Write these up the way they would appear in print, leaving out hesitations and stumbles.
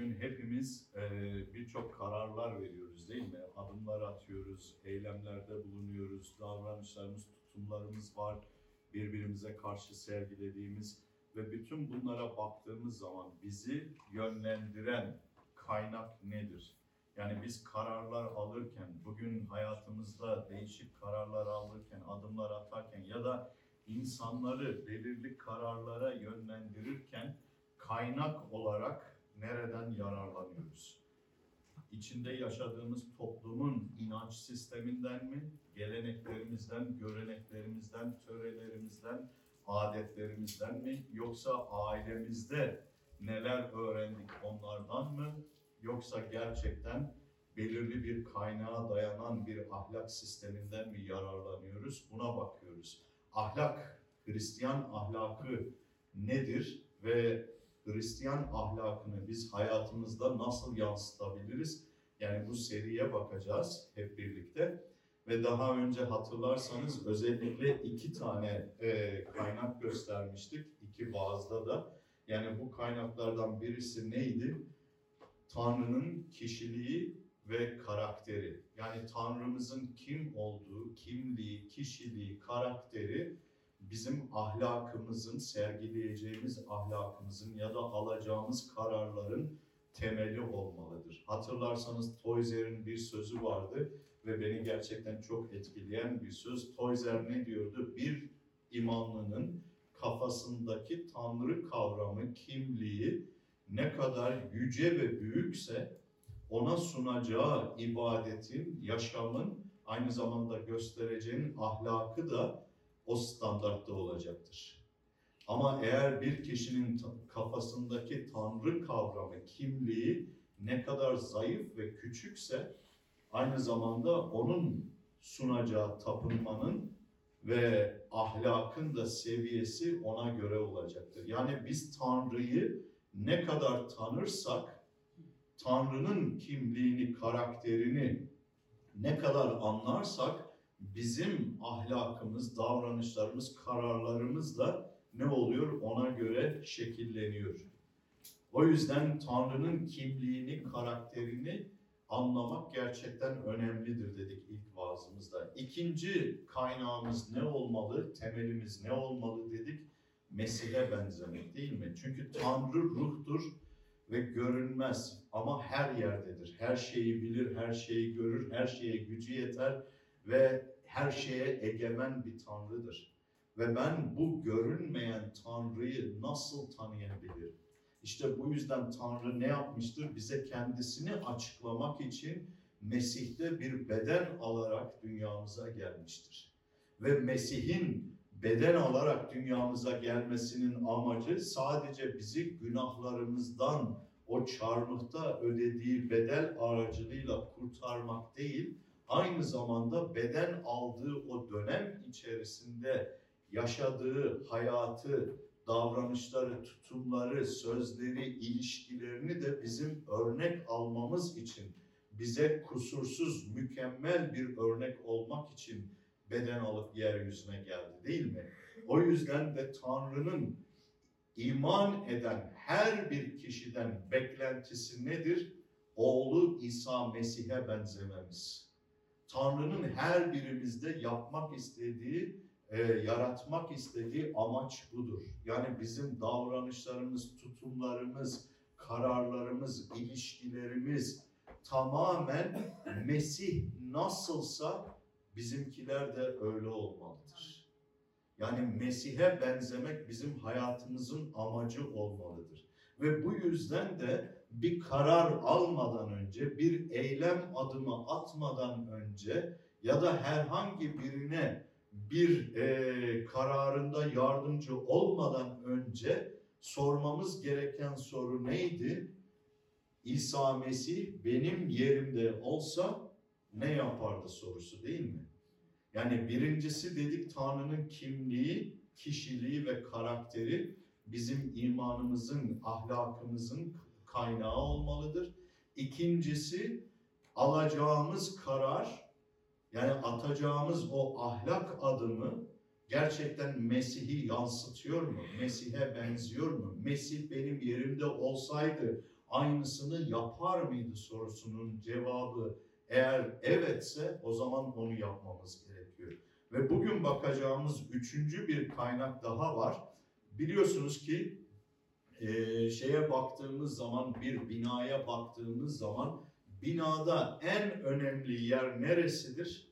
Bugün hepimiz birçok kararlar veriyoruz değil mi? Adımlar atıyoruz, eylemlerde bulunuyoruz, davranışlarımız, tutumlarımız var, birbirimize karşı sergilediğimiz ve bütün bunlara baktığımız zaman bizi yönlendiren kaynak nedir? Yani biz kararlar alırken, bugün hayatımızda değişik kararlar alırken, adımlar atarken ya da insanları belirli kararlara yönlendirirken kaynak olarak nereden yararlanıyoruz? İçinde yaşadığımız toplumun inanç sisteminden mi, geleneklerimizden, göreneklerimizden, törelerimizden, adetlerimizden mi, yoksa ailemizde neler öğrendik onlardan mı, yoksa gerçekten belirli bir kaynağa dayanan bir ahlak sisteminden mi yararlanıyoruz? Buna bakıyoruz. Ahlak, Hristiyan ahlakı nedir ve Hristiyan ahlakını biz hayatımızda nasıl yansıtabiliriz? Yani bu seriye bakacağız hep birlikte. Ve daha önce hatırlarsanız özellikle iki tane kaynak göstermiştik. İki vaazda da. Yani bu kaynaklardan birisi neydi? Tanrı'nın kişiliği ve karakteri. Yani Tanrımızın kim olduğu, kimliği, kişiliği, karakteri bizim ahlakımızın, sergileyeceğimiz ahlakımızın ya da alacağımız kararların temeli olmalıdır. Hatırlarsanız Toyser'in bir sözü vardı ve beni gerçekten çok etkileyen bir söz. Toyser ne diyordu? Bir imanlının kafasındaki Tanrı kavramı, kimliği ne kadar yüce ve büyükse ona sunacağı ibadetin, yaşamın, aynı zamanda göstereceğin ahlakı da o standartta olacaktır. Ama eğer bir kişinin kafasındaki Tanrı kavramı, kimliği ne kadar zayıf ve küçükse, aynı zamanda onun sunacağı tapınmanın ve ahlakın da seviyesi ona göre olacaktır. Yani biz Tanrı'yı ne kadar tanırsak, Tanrı'nın kimliğini, karakterini ne kadar anlarsak, bizim ahlakımız, davranışlarımız, kararlarımız da ne oluyor? Ona göre şekilleniyor. O yüzden Tanrı'nın kimliğini, karakterini anlamak gerçekten önemlidir dedik ilk vaazımızda. İkinci kaynağımız ne olmalı, temelimiz ne olmalı dedik? Mesih'e benzemek değil mi? Çünkü Tanrı ruhtur ve görünmez ama her yerdedir. Her şeyi bilir, her şeyi görür, her şeye gücü yeter ve her şeye egemen bir Tanrı'dır. Ve ben bu görünmeyen Tanrı'yı nasıl tanıyabilirim? İşte bu yüzden Tanrı ne yapmıştır? Bize kendisini açıklamak için Mesih'te bir beden alarak dünyamıza gelmiştir. Ve Mesih'in beden alarak dünyamıza gelmesinin amacı sadece bizi günahlarımızdan o çarmıhta ödediği bedel aracılığıyla kurtarmak değil, aynı zamanda beden aldığı o dönem içerisinde yaşadığı hayatı, davranışları, tutumları, sözleri, ilişkilerini de bizim örnek almamız için, bize kusursuz, mükemmel bir örnek olmak için beden alıp yeryüzüne geldi değil mi? O yüzden de Tanrı'nın iman eden her bir kişiden beklentisi nedir? Oğlu İsa Mesih'e benzememiz. Tanrı'nın her birimizde yapmak istediği, yaratmak istediği amaç budur. Yani bizim davranışlarımız, tutumlarımız, kararlarımız, ilişkilerimiz tamamen Mesih nasılsa bizimkiler de öyle olmalıdır. Yani Mesih'e benzemek bizim hayatımızın amacı olmalıdır. Ve bu yüzden de bir karar almadan önce, bir eylem adımı atmadan önce ya da herhangi birine bir kararında yardımcı olmadan önce sormamız gereken soru neydi? İsa Mesih benim yerimde olsa ne yapardı sorusu değil mi? Yani birincisi dedik Tanrı'nın kimliği, kişiliği ve karakteri bizim imanımızın, ahlakımızın kaynağı olmalıdır. İkincisi alacağımız karar, yani atacağımız o ahlak adımı gerçekten Mesih'i yansıtıyor mu? Mesih'e benziyor mu? Mesih benim yerimde olsaydı aynısını yapar mıydı sorusunun cevabı eğer evetse o zaman onu yapmamız gerekiyor. Ve bugün bakacağımız üçüncü bir kaynak daha var. Biliyorsunuz ki şeye baktığımız zaman, bir binaya baktığımız zaman binada en önemli yer neresidir?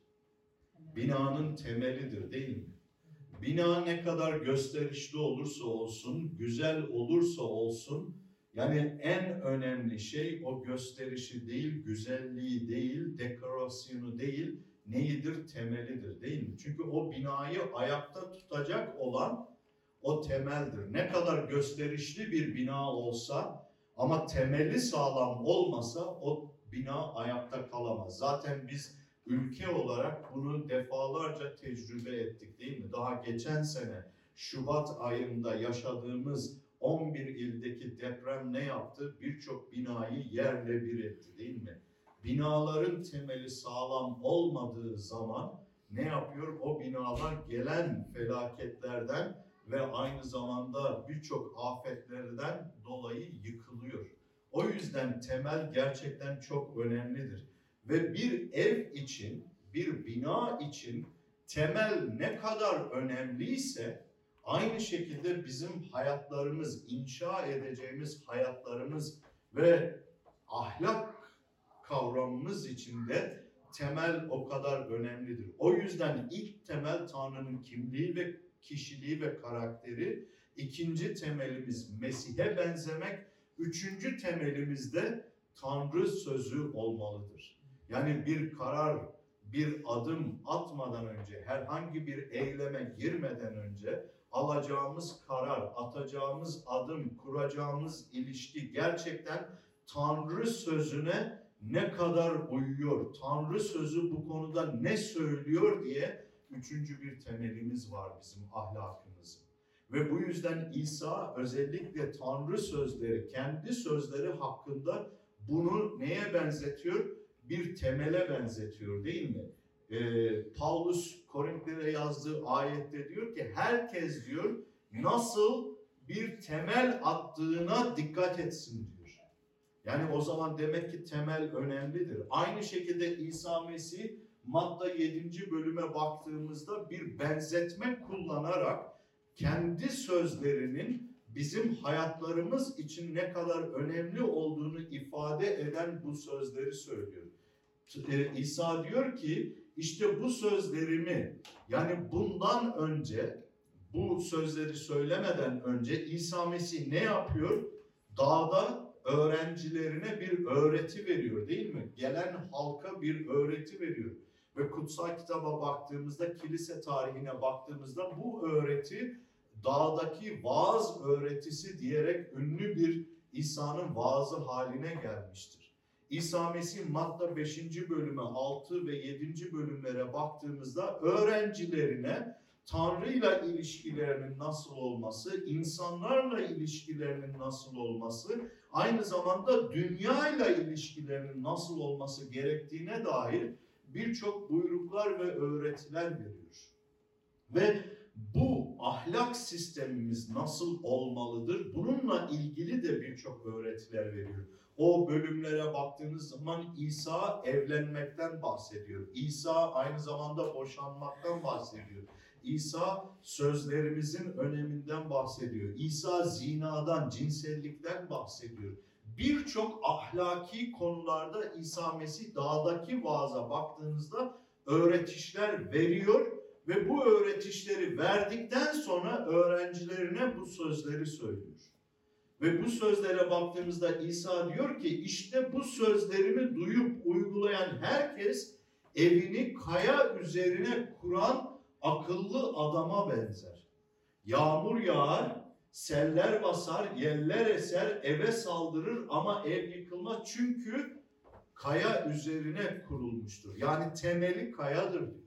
Binanın temelidir, değil mi? Bina ne kadar gösterişli olursa olsun, güzel olursa olsun, yani en önemli şey o gösterişi değil, güzelliği değil, dekorasyonu değil, neyidir? Temelidir, değil mi? Çünkü o binayı ayakta tutacak olan o temeldir. Ne kadar gösterişli bir bina olsa ama temeli sağlam olmasa o bina ayakta kalamaz. Zaten biz ülke olarak bunu defalarca tecrübe ettik, değil mi? Daha geçen sene Şubat ayında yaşadığımız 11 ildeki deprem ne yaptı? Birçok binayı yerle bir etti, değil mi? Binaların temeli sağlam olmadığı zaman ne yapıyor? O binalar gelen felaketlerden ve aynı zamanda birçok afetlerden dolayı yıkılıyor. O yüzden temel gerçekten çok önemlidir. Ve bir ev için, bir bina için temel ne kadar önemliyse aynı şekilde bizim hayatlarımız, inşa edeceğimiz hayatlarımız ve ahlak kavramımız için de temel o kadar önemlidir. O yüzden ilk temel Tanrı'nın kimliği ve kişiliği ve karakteri, ikinci temelimiz Mesih'e benzemek, üçüncü temelimiz de Tanrı sözü olmalıdır. Yani bir karar, bir adım atmadan önce, herhangi bir eyleme girmeden önce alacağımız karar, atacağımız adım, kuracağımız ilişki gerçekten Tanrı sözüne ne kadar uyuyor, Tanrı sözü bu konuda ne söylüyor diye üçüncü bir temelimiz var bizim ahlakımızın. Ve bu yüzden İsa özellikle Tanrı sözleri, kendi sözleri hakkında bunu neye benzetiyor? Bir temele benzetiyor, değil mi? Paulus Korintlilere yazdığı ayette diyor ki herkes diyor nasıl bir temel attığına dikkat etsin diyor. Yani o zaman demek ki temel önemlidir. Aynı şekilde İsa Mesih Matta 7. bölüme baktığımızda bir benzetme kullanarak kendi sözlerinin bizim hayatlarımız için ne kadar önemli olduğunu ifade eden bu sözleri söylüyor. İsa diyor ki işte bu sözlerimi, yani bundan önce, bu sözleri söylemeden önce İsa Mesih ne yapıyor? Dağda öğrencilerine bir öğreti veriyor, değil mi? Gelen halka bir öğreti veriyor. Ve kutsal kitaba baktığımızda, kilise tarihine baktığımızda bu öğreti dağdaki vaaz öğretisi diyerek ünlü bir İsa'nın vaazı haline gelmiştir. İsa Mesih Matta 5. bölüme 6 ve 7. bölümlere baktığımızda öğrencilerine Tanrı'yla ilişkilerinin nasıl olması, insanlarla ilişkilerinin nasıl olması, aynı zamanda dünyayla ilişkilerinin nasıl olması gerektiğine dair birçok buyruklar ve öğretiler veriyor. Ve bu ahlak sistemimiz nasıl olmalıdır? Bununla ilgili de birçok öğretiler veriyor. O bölümlere baktığınız zaman İsa evlenmekten bahsediyor. İsa aynı zamanda boşanmaktan bahsediyor. İsa sözlerimizin öneminden bahsediyor. İsa zinadan, cinsellikten bahsediyor. Birçok ahlaki konularda İsa Mesih dağdaki vaaza baktığınızda öğretişler veriyor ve bu öğretişleri verdikten sonra öğrencilerine bu sözleri söylüyor. Ve bu sözlere baktığımızda İsa diyor ki işte bu sözlerimi duyup uygulayan herkes evini kaya üzerine kuran akıllı adama benzer. Yağmur yağar, seller basar, yeller eser, eve saldırır ama ev yıkılmaz çünkü kaya üzerine kurulmuştur. Yani temeli kayadır diyor.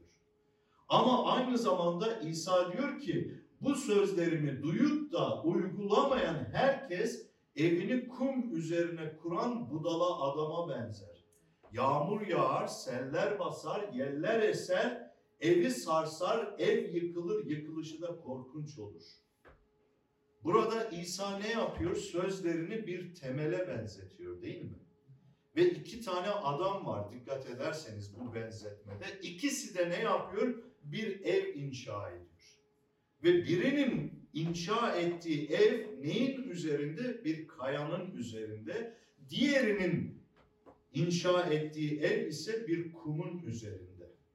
Ama aynı zamanda İsa diyor ki bu sözlerimi duyup da uygulamayan herkes evini kum üzerine kuran budala adama benzer. Yağmur yağar, seller basar, yeller eser, evi sarsar, ev yıkılır, yıkılışı da korkunç olur. Burada İsa ne yapıyor? Sözlerini bir temele benzetiyor, değil mi? Ve iki tane adam var, dikkat ederseniz bu benzetmede. İkisi de ne yapıyor? Bir ev inşa ediyor. Ve birinin inşa ettiği ev neyin üzerinde? Bir kayanın üzerinde. Diğerinin inşa ettiği ev ise bir kumun üzerinde.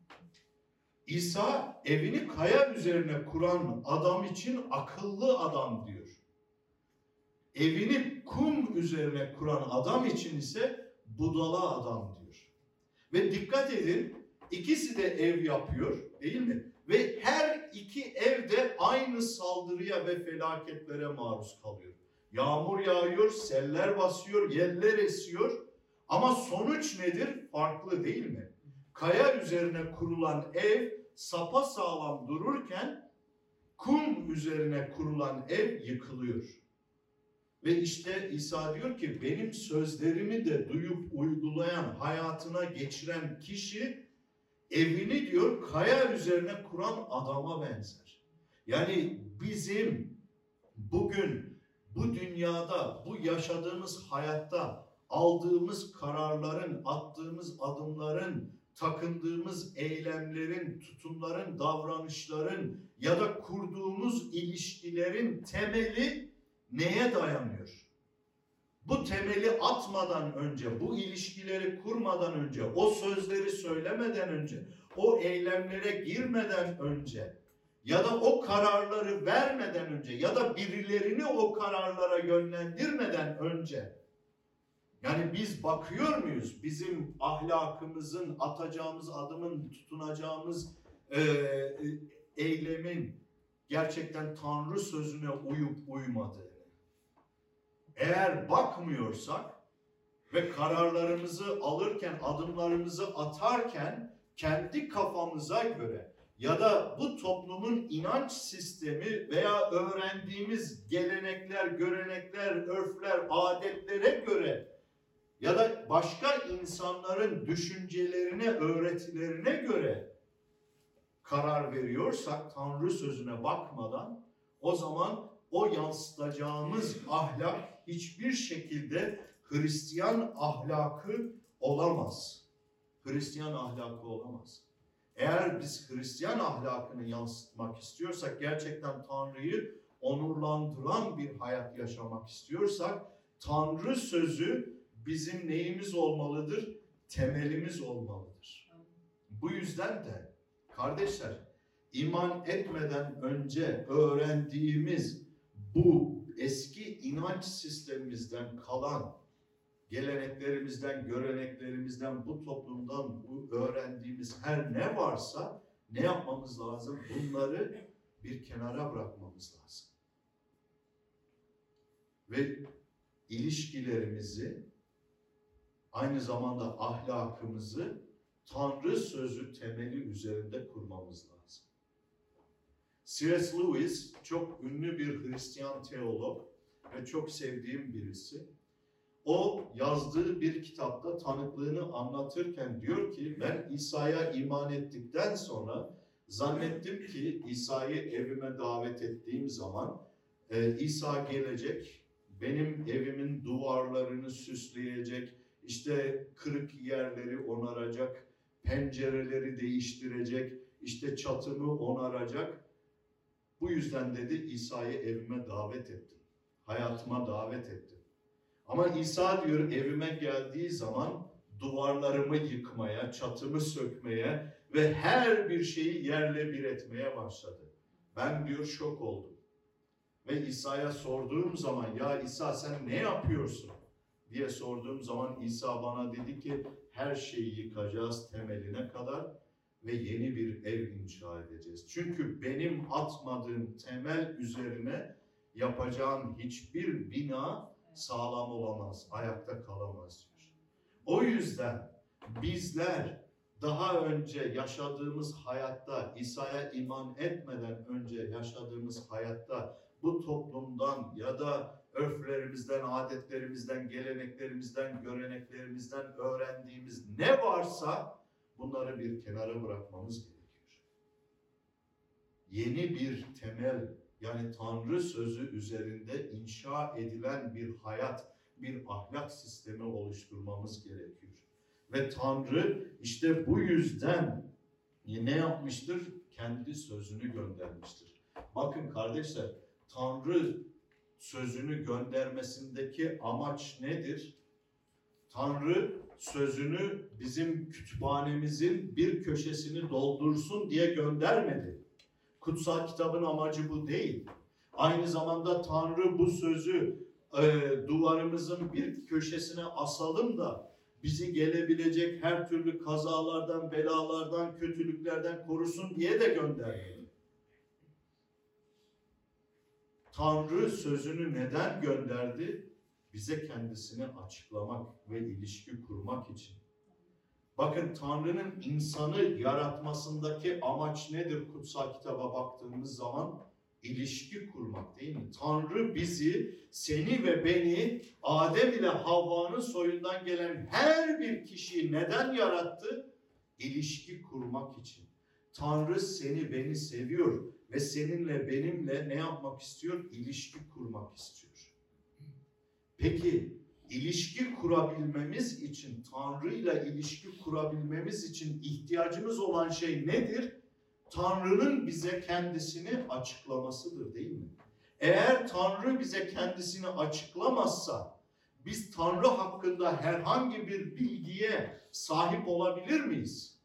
İsa evini kaya üzerine kuran adam için akıllı adam diyor. Evini kum üzerine kuran adam için ise budala adam diyor. Ve dikkat edin, ikisi de ev yapıyor, değil mi? Ve her iki ev de aynı saldırıya ve felaketlere maruz kalıyor. Yağmur yağıyor, seller basıyor, yeller esiyor. Ama sonuç nedir? Farklı, değil mi? Kaya üzerine kurulan ev sapasağlam dururken kum üzerine kurulan ev yıkılıyor. Ve işte İsa diyor ki benim sözlerimi de duyup uygulayan, hayatına geçiren kişi evini diyor kaya üzerine kuran adama benzer. Yani bizim bugün bu dünyada, bu yaşadığımız hayatta aldığımız kararların, attığımız adımların, takındığımız eylemlerin, tutumların, davranışların ya da kurduğumuz ilişkilerin temeli neye dayanıyor? Bu temeli atmadan önce, bu ilişkileri kurmadan önce, o sözleri söylemeden önce, o eylemlere girmeden önce ya da o kararları vermeden önce ya da birilerini o kararlara yönlendirmeden önce, yani biz bakıyor muyuz bizim ahlakımızın, atacağımız adımın, tutunacağımız eylemin gerçekten Tanrı sözüne uyup uymadığını? Eğer bakmıyorsak ve kararlarımızı alırken, adımlarımızı atarken kendi kafamıza göre ya da bu toplumun inanç sistemi veya öğrendiğimiz gelenekler, görenekler, örfler, adetlere göre ya da başka insanların düşüncelerine, öğretilerine göre karar veriyorsak Tanrı sözüne bakmadan, o zaman o yansıtacağımız ahlak hiçbir şekilde Hristiyan ahlakı olamaz. Hristiyan ahlakı olamaz. Eğer biz Hristiyan ahlakını yansıtmak istiyorsak, gerçekten Tanrı'yı onurlandıran bir hayat yaşamak istiyorsak, Tanrı sözü bizim neyimiz olmalıdır? Temelimiz olmalıdır. Bu yüzden de kardeşler, iman etmeden önce öğrendiğimiz bu eski inanç sistemimizden kalan, geleneklerimizden, göreneklerimizden, bu toplumdan bu öğrendiğimiz her ne varsa ne yapmamız lazım? Bunları bir kenara bırakmamız lazım. Ve ilişkilerimizi, aynı zamanda ahlakımızı Tanrı sözü temeli üzerinde kurmamız lazım. C.S. Lewis çok ünlü bir Hristiyan teolog ve çok sevdiğim birisi. O yazdığı bir kitapta tanıklığını anlatırken diyor ki ben İsa'ya iman ettikten sonra zannettim ki İsa'yı evime davet ettiğim zaman İsa gelecek, benim evimin duvarlarını süsleyecek, işte kırık yerleri onaracak, pencereleri değiştirecek, işte çatımı onaracak. Bu yüzden dedi İsa'yı evime davet ettim, hayatıma davet ettim. Ama İsa diyor evime geldiği zaman duvarlarımı yıkmaya, çatımı sökmeye ve her bir şeyi yerle bir etmeye başladı. Ben diyor şok oldum. Ve İsa'ya sorduğum zaman ya İsa sen ne yapıyorsun diye sorduğum zaman İsa bana dedi ki her şeyi yıkacağız temeline kadar ve yeni bir ev inşa edeceğiz. Çünkü benim atmadığım temel üzerine yapacağım hiçbir bina sağlam olamaz, ayakta kalamaz diyor. O yüzden bizler daha önce yaşadığımız hayatta, İsa'ya iman etmeden önce yaşadığımız hayatta bu toplumdan ya da örflerimizden, adetlerimizden, geleneklerimizden, göreneklerimizden öğrendiğimiz ne varsa bunları bir kenara bırakmamız gerekiyor. Yeni bir temel Yani Tanrı sözü üzerinde inşa edilen bir hayat, bir ahlak sistemi oluşturmamız gerekiyor. Ve Tanrı işte bu yüzden ne yapmıştır? Kendi sözünü göndermiştir. Bakın kardeşler, Tanrı sözünü göndermesindeki amaç nedir? Tanrı sözünü bizim kütüphanemizin bir köşesini doldursun diye göndermedi. Kutsal kitabın amacı bu değil. Aynı zamanda Tanrı bu sözü duvarımızın bir köşesine asalım da bizi gelebilecek her türlü kazalardan, belalardan, kötülüklerden korusun diye de göndermedi. Tanrı sözünü neden gönderdi? Bize kendisini açıklamak ve ilişki kurmak için. Bakın Tanrı'nın insanı yaratmasındaki amaç nedir kutsal kitaba baktığımız zaman? İlişki kurmak değil mi? Tanrı bizi, seni ve beni Adem ile Havva'nın soyundan gelen her bir kişiyi neden yarattı? İlişki kurmak için. Tanrı seni, beni seviyor ve seninle, benimle ne yapmak istiyor? İlişki kurmak istiyor. Peki, İlişki kurabilmemiz için, Tanrı'yla ilişki kurabilmemiz için ihtiyacımız olan şey nedir? Tanrı'nın bize kendisini açıklamasıdır değil mi? Eğer Tanrı bize kendisini açıklamazsa, biz Tanrı hakkında herhangi bir bilgiye sahip olabilir miyiz?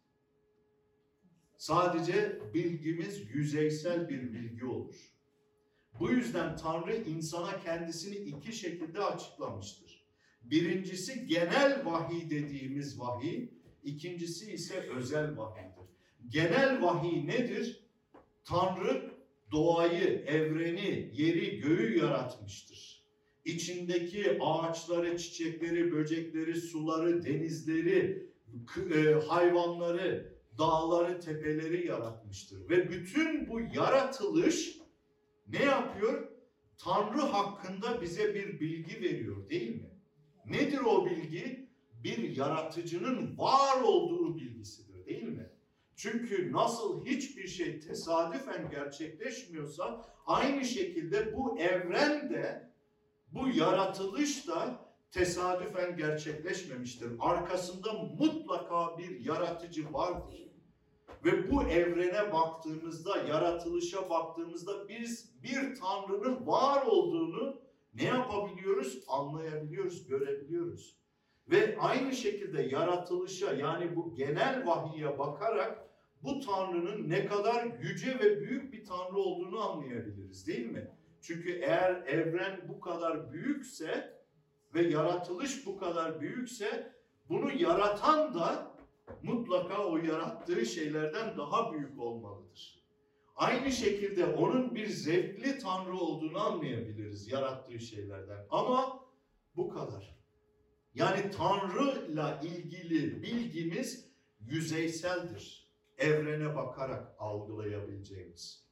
Sadece bilgimiz yüzeysel bir bilgi olur. Bu yüzden Tanrı insana kendisini iki şekilde açıklamıştır. Birincisi genel vahiy dediğimiz vahiy, ikincisi ise özel vahiydir. Genel vahiy nedir? Tanrı doğayı, evreni, yeri, göğü yaratmıştır. İçindeki ağaçları, çiçekleri, böcekleri, suları, denizleri, hayvanları, dağları, tepeleri yaratmıştır. Ve bütün bu yaratılış ne yapıyor? Tanrı hakkında bize bir bilgi veriyor değil mi? Nedir o bilgi? Bir yaratıcının var olduğu bilgisidir değil mi? Çünkü nasıl hiçbir şey tesadüfen gerçekleşmiyorsa aynı şekilde bu evren de, bu yaratılış da tesadüfen gerçekleşmemiştir. Arkasında mutlaka bir yaratıcı vardır. Ve bu evrene baktığımızda, yaratılışa baktığımızda biz bir Tanrı'nın var olduğunu ne yapabiliyoruz? Anlayabiliyoruz, görebiliyoruz. Ve aynı şekilde yaratılışa, yani bu genel vahiye bakarak bu Tanrı'nın ne kadar yüce ve büyük bir Tanrı olduğunu anlayabiliriz değil mi? Çünkü eğer evren bu kadar büyükse ve yaratılış bu kadar büyükse bunu yaratan da mutlaka o yarattığı şeylerden daha büyük olmalıdır. Aynı şekilde onun bir zevkli Tanrı olduğunu anlayabiliriz yarattığı şeylerden. Ama bu kadar. Yani Tanrı'yla ilgili bilgimiz yüzeyseldir. Evrene bakarak algılayabileceğimiz.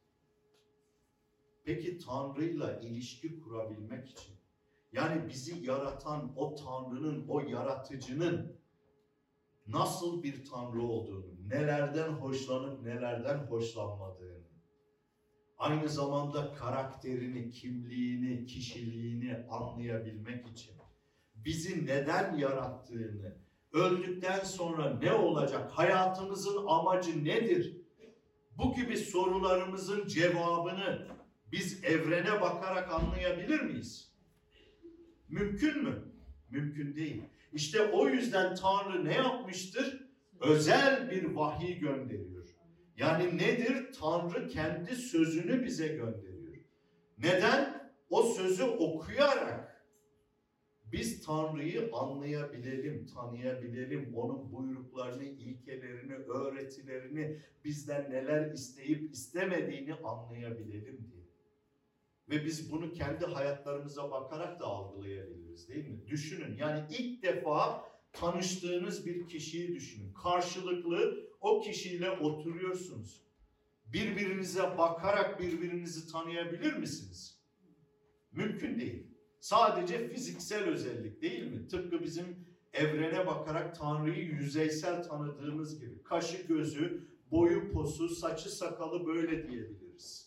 Peki Tanrı'yla ilişki kurabilmek için, yani bizi yaratan o Tanrı'nın, o yaratıcının nasıl bir Tanrı olduğunu, nelerden hoşlanıp nelerden hoşlanmadığını, aynı zamanda karakterini, kimliğini, kişiliğini anlayabilmek için, bizi neden yarattığını, öldükten sonra ne olacak, hayatımızın amacı nedir? Bu gibi sorularımızın cevabını biz evrene bakarak anlayabilir miyiz? Mümkün mü? Mümkün değil. İşte o yüzden Tanrı ne yapmıştır? Özel bir vahiy gönderiyor. Yani nedir? Tanrı kendi sözünü bize gönderiyor. Neden? O sözü okuyarak biz Tanrı'yı anlayabilelim, tanıyabilelim, onun buyruklarını, ilkelerini, öğretilerini, bizden neler isteyip istemediğini anlayabilelim diye. Ve biz bunu kendi hayatlarımıza bakarak da algılayabiliriz değil mi? Düşünün, yani ilk defa tanıştığınız bir kişiyi düşünün. Karşılıklı o kişiyle oturuyorsunuz. Birbirinize bakarak birbirinizi tanıyabilir misiniz? Mümkün değil. Sadece fiziksel özellik değil mi? Tıpkı bizim evrene bakarak Tanrı'yı yüzeysel tanıdığımız gibi. Kaşı gözü, boyu posu, saçı sakalı böyle diyebiliriz.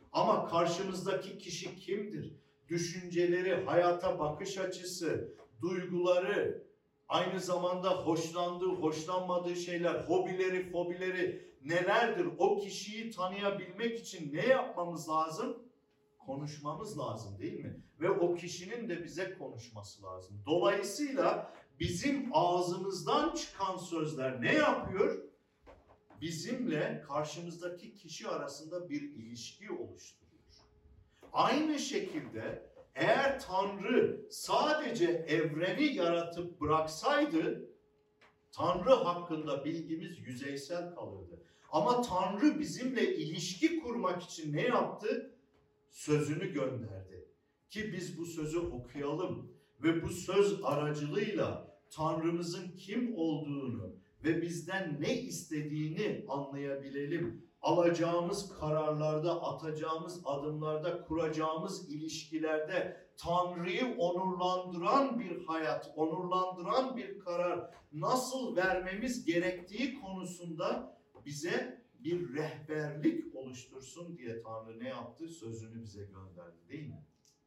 Ama karşımızdaki kişi kimdir? Düşünceleri, hayata bakış açısı, duyguları, aynı zamanda hoşlandığı, hoşlanmadığı şeyler, hobileri, fobileri nelerdir? O kişiyi tanıyabilmek için ne yapmamız lazım? Konuşmamız lazım, değil mi? Ve o kişinin de bize konuşması lazım. Dolayısıyla bizim ağzımızdan çıkan sözler ne yapıyor? Bizimle karşımızdaki kişi arasında bir ilişki oluşturuyor. Aynı şekilde eğer Tanrı sadece evreni yaratıp bıraksaydı, Tanrı hakkında bilgimiz yüzeysel kalırdı. Ama Tanrı bizimle ilişki kurmak için ne yaptı? Sözünü gönderdi. Ki biz bu sözü okuyalım ve bu söz aracılığıyla Tanrımızın kim olduğunu ve bizden ne istediğini anlayabilelim. Alacağımız kararlarda, atacağımız adımlarda, kuracağımız ilişkilerde Tanrı'yı onurlandıran bir hayat, onurlandıran bir karar nasıl vermemiz gerektiği konusunda bize bir rehberlik oluştursun diye Tanrı ne yaptı? Sözünü bize gönderdi, değil mi?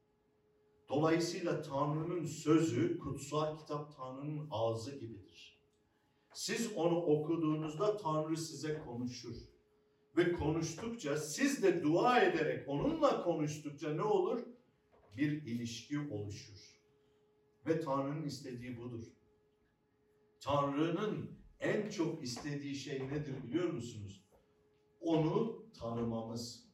Dolayısıyla Tanrı'nın sözü, kutsal kitap Tanrı'nın ağzı gibidir. Siz onu okuduğunuzda Tanrı size konuşur. Ve konuştukça, siz de dua ederek onunla konuştukça ne olur? Bir ilişki oluşur. Ve Tanrı'nın istediği budur. Tanrı'nın en çok istediği şey nedir biliyor musunuz? Onu tanımamız.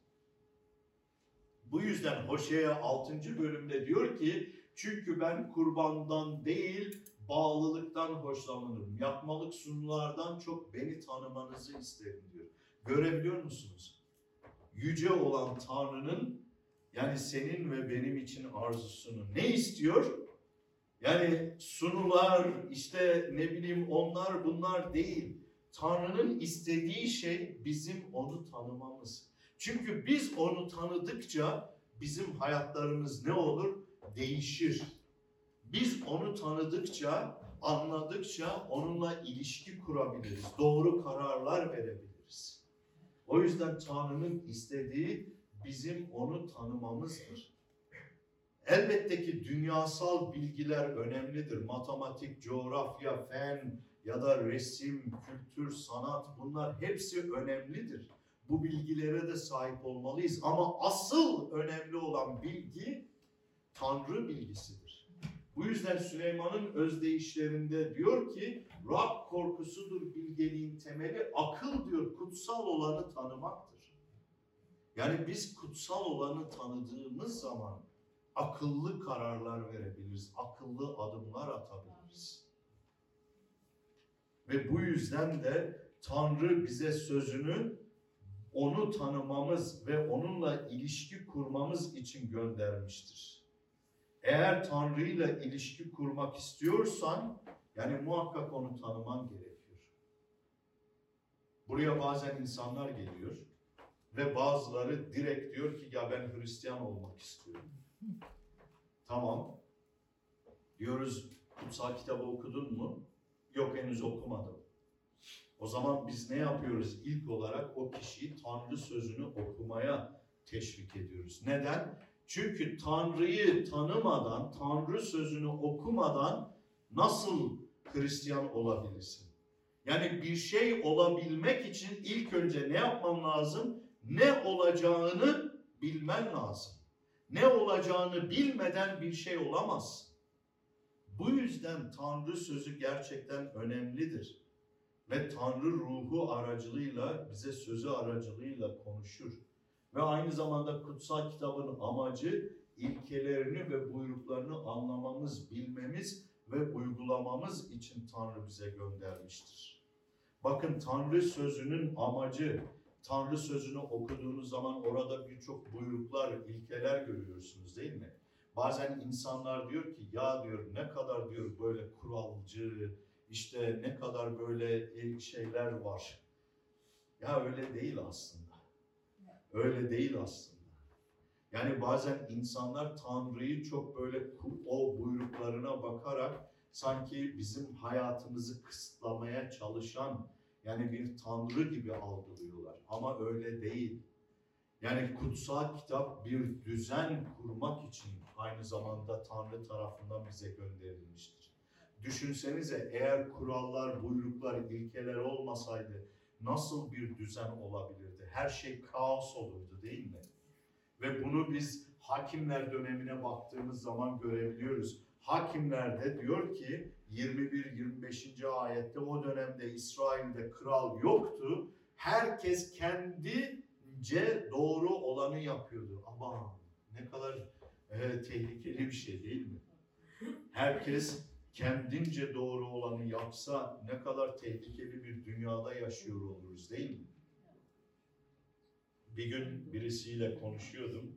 Bu yüzden Hoşea 6. bölümde diyor ki, çünkü ben kurbandan değil, bağlılıktan hoşlanırım. Yapmalık sunulardan çok beni tanımanızı isterim diyor. Görebiliyor musunuz? Yüce olan Tanrı'nın, yani senin ve benim için arzusunu ne istiyor? Yani sunular, işte ne bileyim onlar bunlar değil. Tanrı'nın istediği şey bizim onu tanımamız. Çünkü biz onu tanıdıkça bizim hayatlarımız ne olur? Değişir. Biz onu tanıdıkça, anladıkça onunla ilişki kurabiliriz. Doğru kararlar verebiliriz. O yüzden Tanrı'nın istediği bizim onu tanımamızdır. Elbette ki dünyasal bilgiler önemlidir. Matematik, coğrafya, fen ya da resim, kültür, sanat bunlar hepsi önemlidir. Bu bilgilere de sahip olmalıyız. Ama asıl önemli olan bilgi Tanrı bilgisidir. Bu yüzden Süleyman'ın özdeyişlerinde diyor ki Rab korkusudur bilgeliğin temeli, akıl diyor kutsal olanı tanımaktır. Yani biz kutsal olanı tanıdığımız zaman akıllı kararlar verebiliriz, akıllı adımlar atabiliriz. Ve bu yüzden de Tanrı bize sözünü onu tanımamız ve onunla ilişki kurmamız için göndermiştir. Eğer Tanrı ile ilişki kurmak istiyorsan, yani muhakkak onu tanıman gerekiyor. Buraya bazen insanlar geliyor ve bazıları direkt diyor ki ya ben Hristiyan olmak istiyorum. Tamam. Diyoruz kutsal kitabı okudun mu? Yok henüz okumadım. O zaman biz ne yapıyoruz? İlk olarak o kişiyi Tanrı sözünü okumaya teşvik ediyoruz. Neden? Çünkü Tanrı'yı tanımadan, Tanrı sözünü okumadan nasıl Hristiyan olabilirsin? Yani bir şey olabilmek için ilk önce ne yapman lazım? Ne olacağını bilmen lazım. Ne olacağını bilmeden bir şey olamaz. Bu yüzden Tanrı sözü gerçekten önemlidir. Ve Tanrı ruhu aracılığıyla, bize sözü aracılığıyla konuşur. Ve aynı zamanda kutsal kitabın amacı ilkelerini ve buyruklarını anlamamız, bilmemiz ve uygulamamız için Tanrı bize göndermiştir. Bakın Tanrı sözünün amacı, Tanrı sözünü okuduğunuz zaman orada birçok buyruklar, ilkeler görüyorsunuz değil mi? Bazen insanlar diyor ki ya diyor ne kadar diyor böyle kuralcı, işte ne kadar böyle şeyler var. Ya öyle değil aslında. Öyle değil aslında. Yani bazen insanlar Tanrı'yı çok böyle o buyruklarına bakarak sanki bizim hayatımızı kısıtlamaya çalışan yani bir Tanrı gibi algılıyorlar. Ama öyle değil. Yani kutsal kitap bir düzen kurmak için aynı zamanda Tanrı tarafından bize gönderilmiştir. Düşünsenize, eğer kurallar, buyruklar, ilkeler olmasaydı nasıl bir düzen olabilirdi? Her şey kaos olurdu, değil mi? Ve bunu biz Hakimler dönemine baktığımız zaman görebiliyoruz. Hakimler'de diyor ki 21-25. ayette, o dönemde İsrail'de kral yoktu. Herkes kendince doğru olanı yapıyordu. Ama ne kadar tehlikeli bir şey, değil mi? Herkes kendince doğru olanı yapsa ne kadar tehlikeli bir dünyada yaşıyor oluruz, değil mi? Bir gün birisiyle konuşuyordum.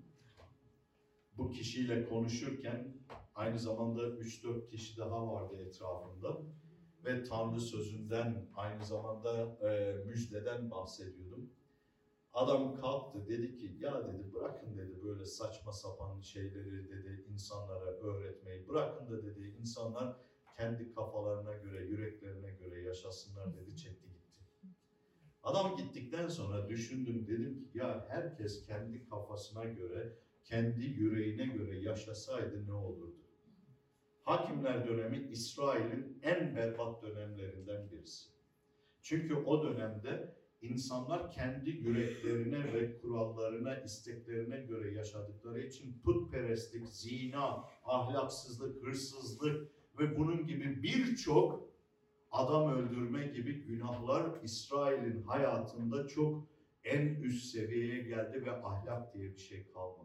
Bu kişiyle konuşurken aynı zamanda 3-4 kişi daha vardı etrafımda. Ve Tanrı sözünden, aynı zamanda müjdeden bahsediyordum. Adam kalktı, dedi ki, ya dedi, bırakın dedi böyle saçma sapan şeyleri dedi insanlara öğretmeyi. Bırakın da dedi insanlar kendi kafalarına göre, yüreklerine göre yaşasınlar dedi, çekti gitti. Adam gittikten sonra düşündüm, dedim ki ya herkes kendi kafasına göre, kendi yüreğine göre yaşasaydı ne olurdu? Hakimler dönemi İsrail'in en berbat dönemlerinden birisi. Çünkü o dönemde insanlar kendi yüreklerine ve kurallarına, isteklerine göre yaşadıkları için putperestlik, zina, ahlaksızlık, hırsızlık ve bunun gibi birçok adam öldürme gibi günahlar İsrail'in hayatında çok en üst seviyeye geldi ve ahlak diye bir şey kalmadı.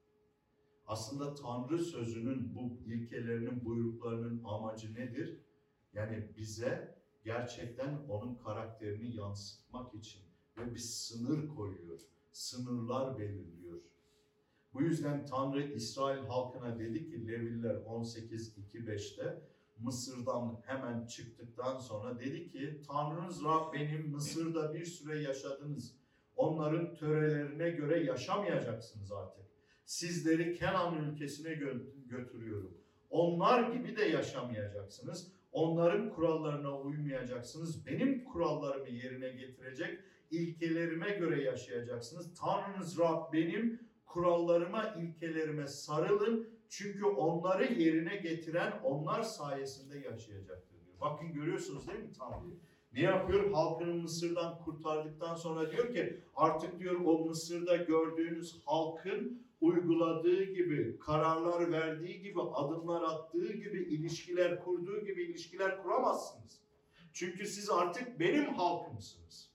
Aslında Tanrı sözünün bu ilkelerinin, buyruklarının amacı nedir? Yani bize gerçekten onun karakterini yansıtmak için ve bir sınır koyuyor, sınırlar belirliyor. Bu yüzden Tanrı İsrail halkına dedi ki Levliler 18:2-5'te Mısır'dan hemen çıktıktan sonra dedi ki Tanrınız Rab benim, Mısır'da bir süre yaşadınız. Onların törelerine göre yaşamayacaksınız artık. Sizleri Kenan ülkesine götürüyorum. Onlar gibi de yaşamayacaksınız. Onların kurallarına uymayacaksınız. Benim kurallarımı yerine getirecek, ilkelerime göre yaşayacaksınız. Tanrınız Rab benim, kurallarıma, ilkelerime sarılın. Çünkü onları yerine getiren onlar sayesinde yaşayacaktır diyor. Bakın görüyorsunuz değil mi Tanrı'yı? Ne yapıyor? Halkını Mısır'dan kurtardıktan sonra diyor ki artık diyor o Mısır'da gördüğünüz halkın uyguladığı gibi, kararlar verdiği gibi, adımlar attığı gibi, ilişkiler kurduğu gibi ilişkiler kuramazsınız. Çünkü siz artık benim halkımsınız.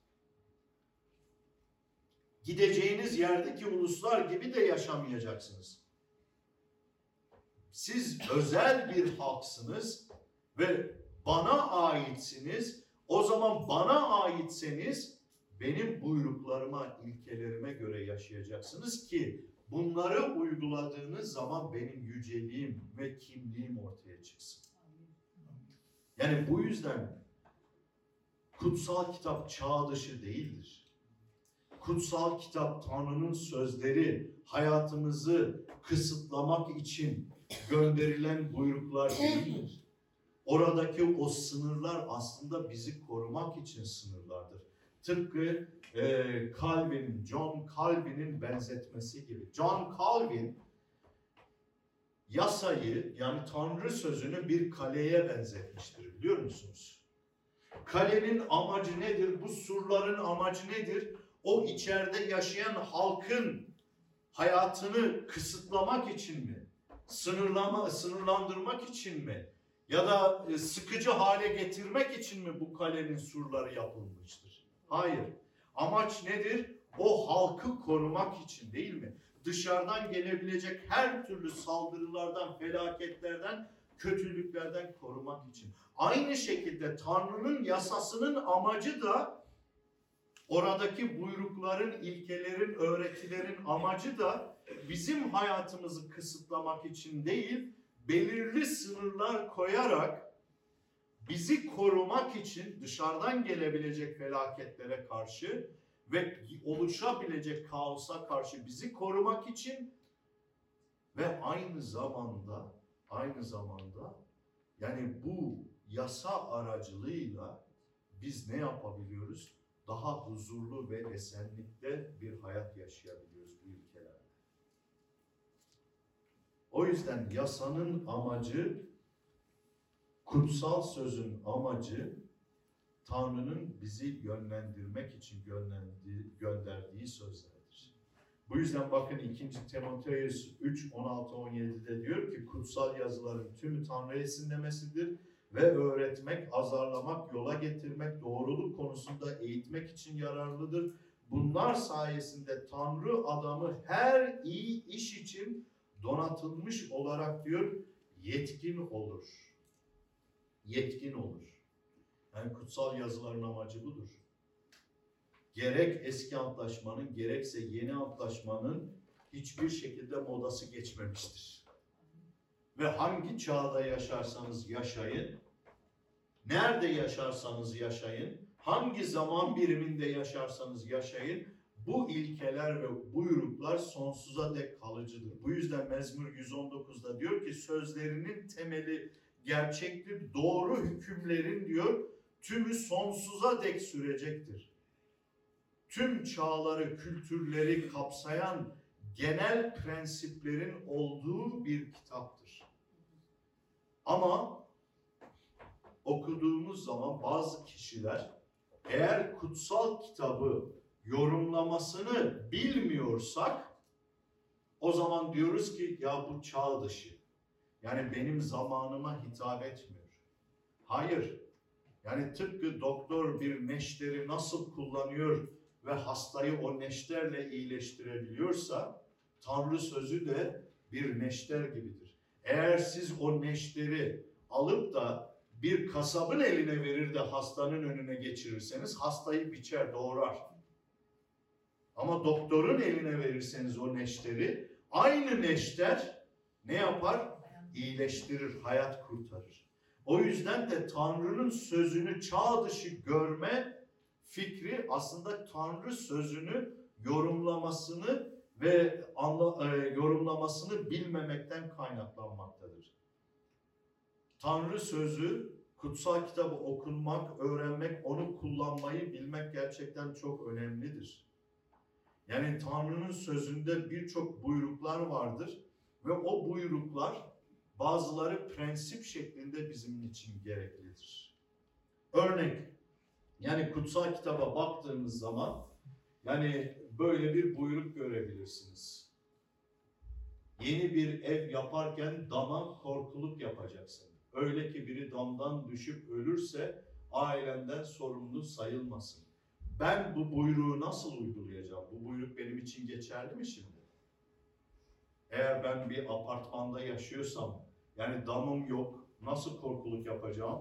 Gideceğiniz yerdeki uluslar gibi de yaşamayacaksınız. Siz özel bir halksınız ve bana aitsiniz. O zaman bana aitseniz benim buyruklarıma, ilkelerime göre yaşayacaksınız ki bunları uyguladığınız zaman benim yüceliğim ve kimliğim ortaya çıksın. Yani bu yüzden kutsal kitap çağ dışı değildir. Kutsal kitap Tanrı'nın sözleri, hayatımızı kısıtlamak için gönderilen buyruklar değildir. Oradaki o sınırlar aslında bizi korumak için sınırlardır. Tıpkı John Calvin'in benzetmesi gibi. John Calvin yasayı yani Tanrı sözünü bir kaleye benzetmiştir biliyor musunuz? Kalenin amacı nedir? Bu surların amacı nedir? O içeride yaşayan halkın hayatını kısıtlamak için mi? Sınırlandırmak için mi? Ya da sıkıcı hale getirmek için mi bu kalenin surları yapılmıştır? Hayır. Amaç nedir? O halkı korumak için değil mi? Dışarıdan gelebilecek her türlü saldırılardan, felaketlerden, kötülüklerden korumak için. Aynı şekilde Tanrı'nın yasasının amacı da oradaki buyrukların, ilkelerin, öğretilerin amacı da bizim hayatımızı kısıtlamak için değil, belirli sınırlar koyarak bizi korumak için dışarıdan gelebilecek felaketlere karşı ve oluşabilecek kaosa karşı bizi korumak için ve aynı zamanda yani bu yasa aracılığıyla biz ne yapabiliyoruz? Daha huzurlu ve esenlikte bir hayat yaşayabiliyoruz. O yüzden yasanın amacı, kutsal sözün amacı Tanrı'nın bizi yönlendirmek için gönderdiği sözlerdir. Bu yüzden bakın 2. Timoteus 3, 16-17'de diyor ki kutsal yazıların tümü Tanrı esinlemesidir ve öğretmek, azarlamak, yola getirmek, doğruluk konusunda eğitmek için yararlıdır. Bunlar sayesinde Tanrı adamı her iyi iş için donatılmış olarak diyor yetkin olur. Yetkin olur. Yani kutsal yazıların amacı budur. Gerek eski antlaşmanın gerekse yeni antlaşmanın hiçbir şekilde modası geçmemiştir. Ve hangi çağda yaşarsanız yaşayın, nerede yaşarsanız yaşayın, hangi zaman biriminde yaşarsanız yaşayın, bu ilkeler ve buyruklar sonsuza dek kalıcıdır. Bu yüzden Mezmur 119'da diyor ki sözlerinin temeli gerçektir, doğru hükümlerin diyor tümü sonsuza dek sürecektir. Tüm çağları, kültürleri kapsayan genel prensiplerin olduğu bir kitaptır. Ama okuduğumuz zaman bazı kişiler eğer kutsal kitabı yorumlamasını bilmiyorsak o zaman diyoruz ki ya bu çağ dışı. Yani benim zamanıma hitap etmiyor. Hayır. Yani tıpkı doktor bir neşteri nasıl kullanıyor ve hastayı o neşterle iyileştirebiliyorsa Tanrı sözü de bir neşter gibidir. Eğer siz o neşteri alıp da bir kasabın eline verir de hastanın önüne geçirirseniz hastayı biçer, doğrar. Ama doktorun eline verirseniz o neşteri, aynı neşter ne yapar? İyileştirir, hayat kurtarır. O yüzden de Tanrı'nın sözünü çağ dışı görme fikri aslında Tanrı sözünü yorumlamasını ve yorumlamasını bilmemekten kaynaklanmaktadır. Tanrı sözü, kutsal kitabı okunmak, öğrenmek, onu kullanmayı bilmek gerçekten çok önemlidir. Yani Tanrı'nın sözünde birçok buyruklar vardır ve o buyruklar bazıları prensip şeklinde bizim için gereklidir. Örnek, yani kutsal kitaba baktığınız zaman yani böyle bir buyruk görebilirsiniz. Yeni bir ev yaparken dama korkuluk yapacaksın. Öyle ki biri damdan düşüp ölürse ailenden sorumlu sayılmasın. Ben bu buyruğu nasıl uygulayacağım? Bu buyruk benim için geçerli mi şimdi? Eğer ben bir apartmanda yaşıyorsam, yani damım yok, nasıl korkuluk yapacağım?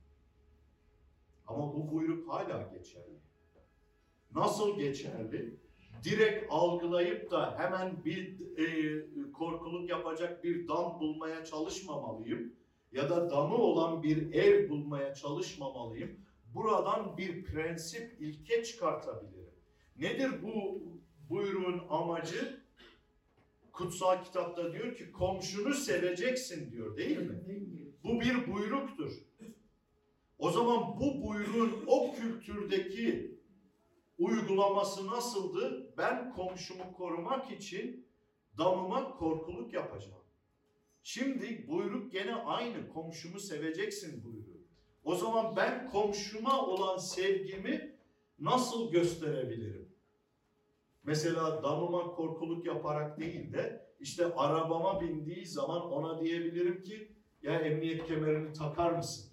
Ama bu buyruk hala geçerli. Nasıl geçerli? Direkt algılayıp da hemen bir korkuluk yapacak bir dam bulmaya çalışmamalıyım. Ya da damı olan bir ev bulmaya çalışmamalıyım. Buradan bir prensip, ilke çıkartabilirim. Nedir bu buyruğun amacı? Kutsal kitapta diyor ki komşunu seveceksin diyor, değil mi? Bu bir buyruktur. O zaman bu buyruğun o kültürdeki uygulaması nasıldı? Ben komşumu korumak için damıma korkuluk yapacağım. Şimdi buyruk gene aynı, komşumu seveceksin buyruğu. O zaman ben komşuma olan sevgimi nasıl gösterebilirim? Mesela damıma korkuluk yaparak değil de işte arabama bindiği zaman ona diyebilirim ki ya emniyet kemerini takar mısın?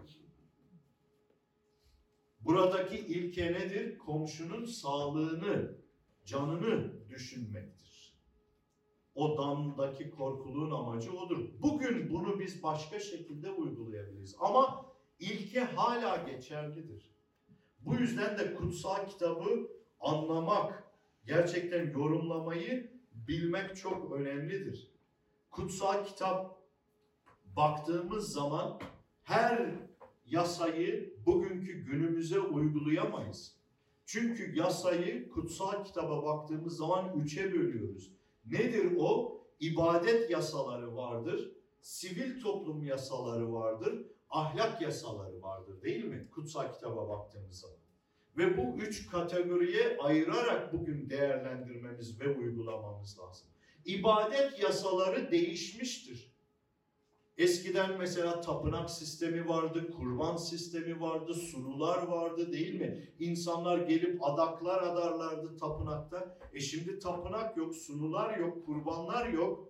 Buradaki ilke nedir? Komşunun sağlığını, canını düşünmektir. O damdaki korkuluğun amacı odur. Bugün bunu biz başka şekilde uygulayabiliriz. Ama ilke hala geçerlidir. Bu yüzden de kutsal kitabı anlamak, gerçekten yorumlamayı bilmek çok önemlidir. Kutsal kitap baktığımız zaman her yasayı bugünkü günümüze uygulayamayız. Çünkü yasayı kutsal kitaba baktığımız zaman 3'e bölüyoruz. Nedir o? İbadet yasaları vardır, sivil toplum yasaları vardır, ahlak yasaları vardır, değil mi? Kutsal kitaba baktığımız zaman. Ve bu 3 kategoriye ayırarak bugün değerlendirmemiz ve uygulamamız lazım. ibadet yasaları değişmiştir. Eskiden mesela tapınak sistemi vardı, kurban sistemi vardı, sunular vardı değil mi? İnsanlar gelip adaklar adarlardı tapınakta. Şimdi tapınak yok, sunular yok, kurbanlar yok.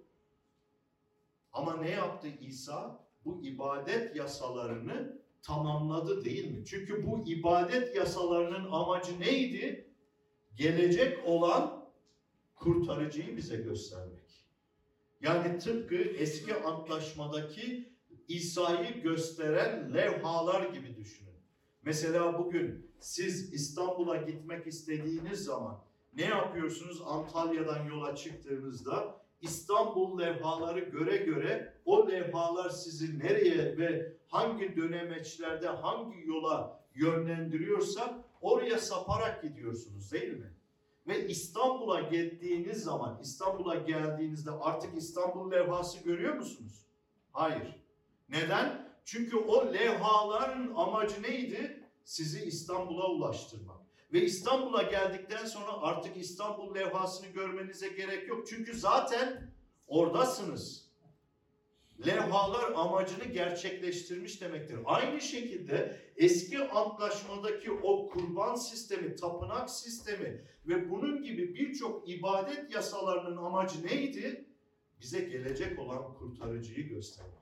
Ama ne yaptı İsa? Bu ibadet yasalarını tamamladı değil mi? Çünkü bu ibadet yasalarının amacı neydi? Gelecek olan kurtarıcıyı bize göstermek. Yani tıpkı eski antlaşmadaki İsa'yı gösteren levhalar gibi düşünün. Mesela bugün siz İstanbul'a gitmek istediğiniz zaman ne yapıyorsunuz? Antalya'dan yola çıktığınızda İstanbul levhaları göre göre o levhalar sizi nereye ve hangi dönemeçlerde hangi yola yönlendiriyorsa oraya saparak gidiyorsunuz değil mi? Ve İstanbul'a geldiğiniz zaman, İstanbul'a geldiğinizde artık İstanbul levhası görüyor musunuz? Hayır. Neden? Çünkü o levhaların amacı neydi? Sizi İstanbul'a ulaştırmak. Ve İstanbul'a geldikten sonra artık İstanbul levhasını görmenize gerek yok. Çünkü zaten oradasınız. Levhalar amacını gerçekleştirmiş demektir. Aynı şekilde eski antlaşmadaki o kurban sistemi, tapınak sistemi ve bunun gibi birçok ibadet yasalarının amacı neydi? Bize gelecek olan kurtarıcıyı göstermek.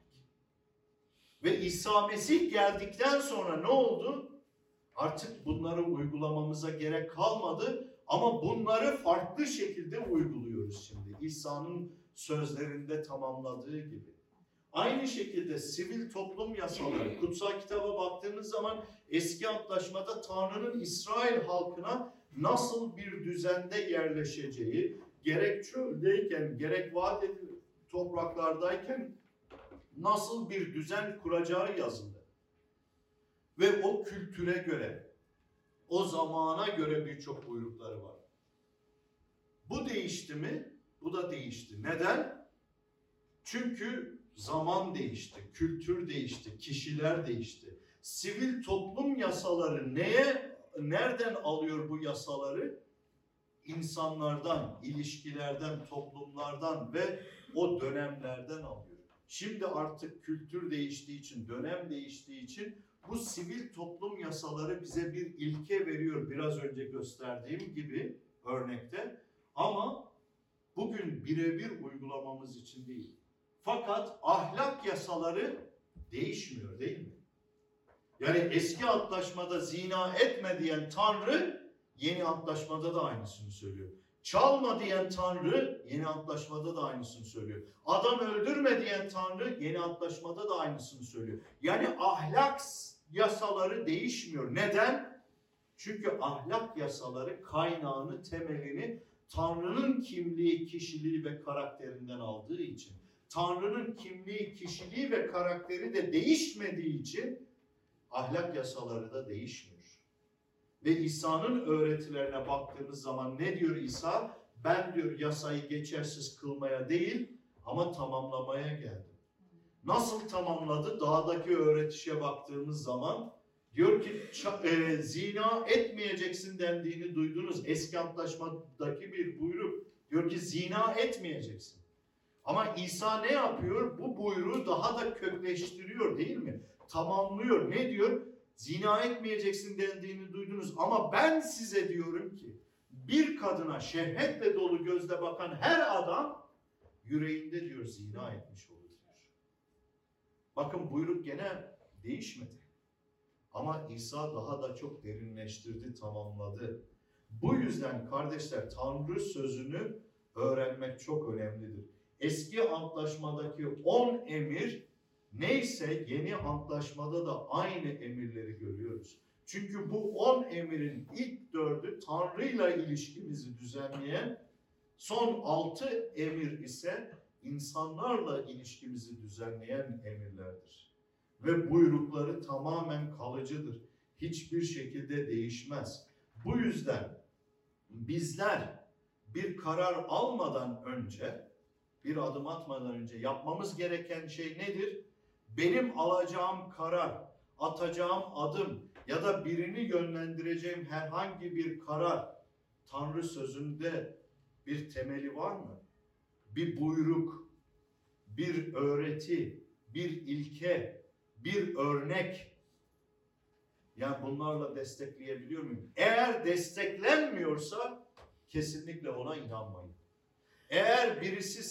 Ve İsa Mesih geldikten sonra ne oldu? Artık bunları uygulamamıza gerek kalmadı ama bunları farklı şekilde uyguluyoruz şimdi. İsa'nın sözlerinde tamamladığı gibi. Aynı şekilde sivil toplum yasaları, kutsal kitaba baktığınız zaman eski antlaşmada Tanrı'nın İsrail halkına nasıl bir düzende yerleşeceği, gerek çöldeyken, gerek vaat edilen topraklardayken nasıl bir düzen kuracağı yazıldı. Ve o kültüre göre, o zamana göre birçok buyrukları var. Bu değişti mi? Bu da değişti. Neden? Çünkü zaman değişti, kültür değişti, kişiler değişti. Sivil toplum yasaları nereden alıyor bu yasaları? İnsanlardan, ilişkilerden, toplumlardan ve o dönemlerden alıyor. Şimdi artık kültür değiştiği için, dönem değiştiği için bu sivil toplum yasaları bize bir ilke veriyor. Biraz önce gösterdiğim gibi örnekte. Ama bugün birebir uygulamamız için değil. Fakat ahlak yasaları değişmiyor değil mi? Yani eski antlaşmada zina etme diyen Tanrı yeni antlaşmada da aynısını söylüyor. Çalma diyen Tanrı yeni antlaşmada da aynısını söylüyor. Adam öldürme diyen Tanrı yeni antlaşmada da aynısını söylüyor. Yani ahlak yasaları değişmiyor. Neden? Çünkü ahlak yasaları kaynağını, temelini Tanrı'nın kimliği, kişiliği ve karakterinden aldığı için. Tanrı'nın kimliği, kişiliği ve karakteri de değişmediği için ahlak yasaları da değişmiyor. Ve İsa'nın öğretilerine baktığımız zaman ne diyor İsa? Ben diyor yasayı geçersiz kılmaya değil ama tamamlamaya geldim. Nasıl tamamladı? Dağdaki öğretişe baktığımız zaman diyor ki zina etmeyeceksin dendiğini duydunuz. Eski antlaşmadaki bir buyruk. Diyor ki zina etmeyeceksin. Ama İsa ne yapıyor? Bu buyruğu daha da kökleştiriyor değil mi? Tamamlıyor. Ne diyor? Zina etmeyeceksin dendiğini duydunuz. Ama ben size diyorum ki bir kadına şehvetle dolu gözle bakan her adam yüreğinde diyor zina etmiş olur diyor. Bakın buyruk gene değişmedi. Ama İsa daha da çok derinleştirdi, tamamladı. Bu yüzden kardeşler Tanrı sözünü öğrenmek çok önemlidir. Eski antlaşmadaki 10 emir neyse yeni antlaşmada da aynı emirleri görüyoruz. Çünkü bu 10 emirin ilk 4'ü Tanrı'yla ilişkimizi düzenleyen, son 6 emir ise insanlarla ilişkimizi düzenleyen emirlerdir. Ve buyrukları tamamen kalıcıdır. Hiçbir şekilde değişmez. Bu yüzden bizler bir karar almadan önce, bir adım atmadan önce yapmamız gereken şey nedir? Benim alacağım karar, atacağım adım ya da birini yönlendireceğim herhangi bir karar Tanrı sözünde bir temeli var mı? bir buyruk, bir öğreti, bir ilke, bir örnek, yani bunlarla destekleyebiliyor muyum? Eğer desteklenmiyorsa kesinlikle ona inanmayın. Eğer birisi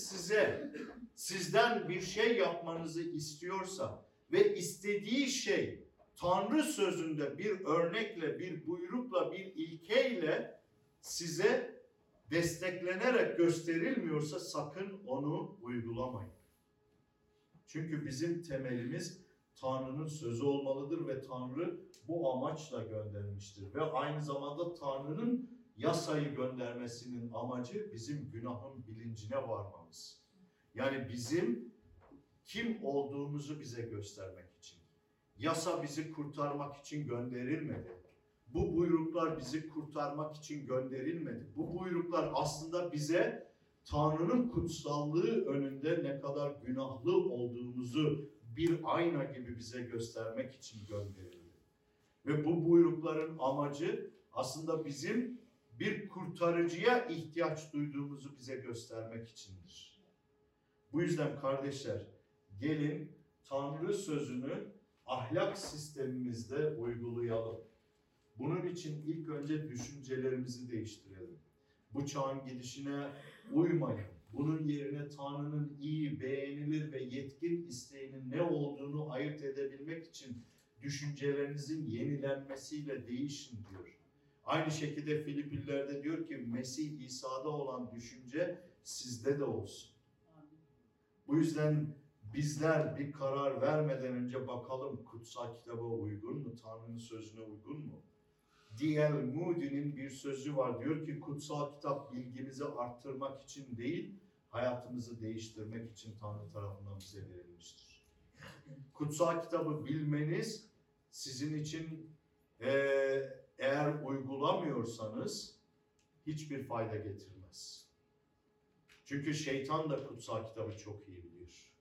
sizden bir şey yapmanızı istiyorsa ve istediği şey Tanrı sözünde bir örnekle, bir buyrukla, bir ilkeyle size desteklenerek gösterilmiyorsa sakın onu uygulamayın. Çünkü bizim temelimiz Tanrı'nın sözü olmalıdır ve Tanrı bu amaçla göndermiştir. Ve aynı zamanda Tanrı'nın yasayı göndermesinin amacı bizim günahın bilincine varmamız. Yani bizim kim olduğumuzu bize göstermek için. Yasa bizi kurtarmak için gönderilmedi. Bu buyruklar bizi kurtarmak için gönderilmedi. Bu buyruklar aslında bize Tanrı'nın kutsallığı önünde ne kadar günahlı olduğumuzu bir ayna gibi bize göstermek için gönderildi. Ve bu buyrukların amacı aslında bizim bir kurtarıcıya ihtiyaç duyduğumuzu bize göstermek içindir. Bu yüzden kardeşler, gelin Tanrı sözünü ahlak sistemimizde uygulayalım. Bunun için ilk önce düşüncelerimizi değiştirelim. Bu çağın gidişine uymayın. Bunun yerine Tanrı'nın iyi, beğenilir ve yetkin isteğinin ne olduğunu ayırt edebilmek için düşüncelerinizin yenilenmesiyle değişin diyor. Aynı şekilde Filipililerde diyor ki Mesih İsa'da olan düşünce sizde de olsun. Bu yüzden bizler bir karar vermeden önce bakalım kutsal kitaba uygun mu, Tanrı'nın sözüne uygun mu? D.L. Moody'nin bir sözü var, diyor ki kutsal kitap bilgimizi arttırmak için değil, hayatımızı değiştirmek için Tanrı tarafından bize verilmiştir. Kutsal kitabı bilmeniz sizin için eğer uygulamıyorsanız hiçbir fayda getirmez. Çünkü şeytan da kutsal kitabı çok iyi biliyor.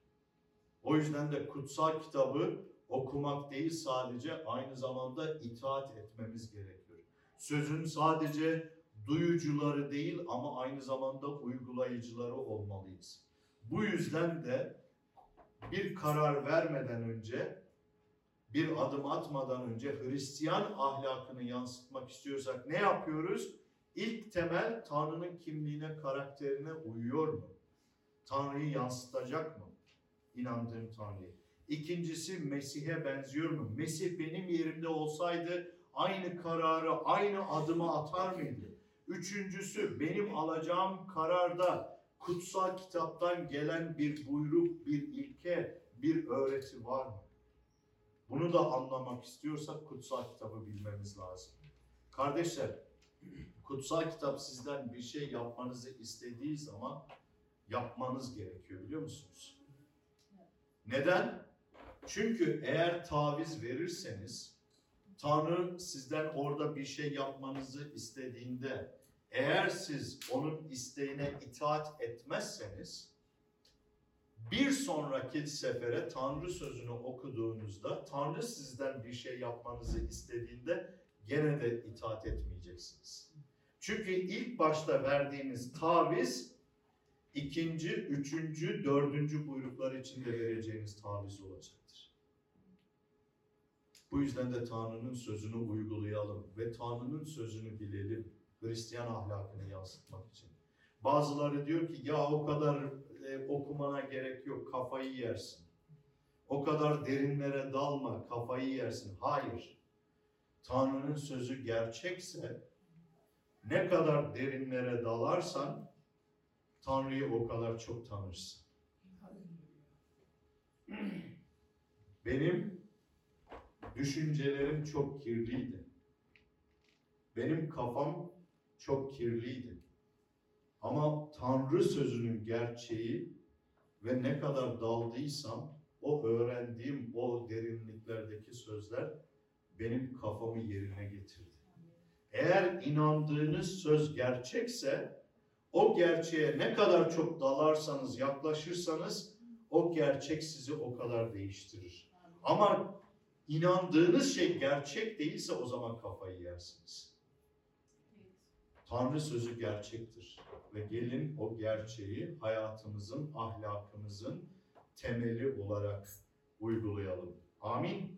O yüzden de kutsal kitabı okumak değil sadece, aynı zamanda itaat etmemiz gerekiyor. Sözün sadece duyucuları değil ama aynı zamanda uygulayıcıları olmalıyız. Bu yüzden de bir karar vermeden önce, bir adım atmadan önce Hristiyan ahlakını yansıtmak istiyorsak ne yapıyoruz? İlk temel Tanrı'nın kimliğine, karakterine uyuyor mu? Tanrı'yı yansıtacak mı? İnandığım Tanrı'yı. İkincisi Mesih'e benziyor mu? Mesih benim yerimde olsaydı aynı kararı, aynı adımı atar mıydı? Üçüncüsü benim alacağım kararda kutsal kitaptan gelen bir buyruk, bir ilke, bir öğreti var mı? Bunu da anlamak istiyorsak kutsal kitabı bilmemiz lazım. Kardeşler, kutsal kitap sizden bir şey yapmanızı istediği zaman yapmanız gerekiyor, biliyor musunuz? Neden? Çünkü eğer taviz verirseniz, Tanrı sizden orada bir şey yapmanızı istediğinde, eğer siz onun isteğine itaat etmezseniz, bir sonraki sefere Tanrı sözünü okuduğunuzda, Tanrı sizden bir şey yapmanızı istediğinde gene de itaat etmeyeceksiniz. Çünkü ilk başta verdiğiniz taviz, ikinci, üçüncü, dördüncü buyruklar için de vereceğiniz taviz olacaktır. Bu yüzden de Tanrı'nın sözünü uygulayalım ve Tanrı'nın sözünü bilelim. Hristiyan ahlakını yansıtmak için. Bazıları diyor ki ya o kadar okumana gerek yok, kafayı yersin. O kadar derinlere dalma, kafayı yersin. Hayır. Tanrı'nın sözü gerçekse ne kadar derinlere dalarsan Tanrı'yı o kadar çok tanırsın. Benim düşüncelerim çok kirliydi. Benim kafam çok kirliydi. Ama Tanrı sözünün gerçeği ve ne kadar daldıysam o öğrendiğim o derinliklerdeki sözler benim kafamı yerine getirdi. Eğer inandığınız söz gerçekse o gerçeğe ne kadar çok dalarsanız, yaklaşırsanız o gerçek sizi o kadar değiştirir. Ama inandığınız şey gerçek değilse o zaman kafayı yersiniz. Tanrı sözü gerçektir ve gelin o gerçeği hayatımızın, ahlakımızın temeli olarak uygulayalım. Amin.